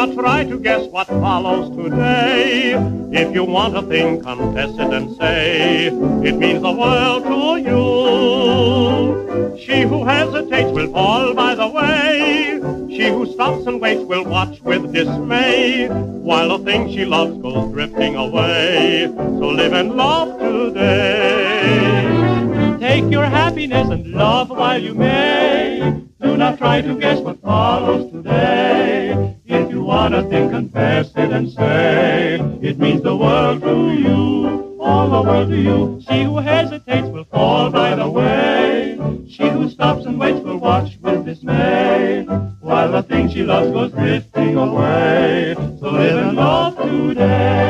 not try to guess what follows today. If you want a thing, confess it and say it means the world to you. She who hesitates will fall by the way. She who stops and waits will watch with dismay, while the thing she loves goes drifting away. So live and love today. Take your happiness and love while you may. Do not try to guess what follows today. If you want a thing, confess it and say it means the world to you, all the world to you. She who hesitates will fall by the way. She who stops and waits will watch with dismay, while the thing she loves goes drifting away. So live and love today.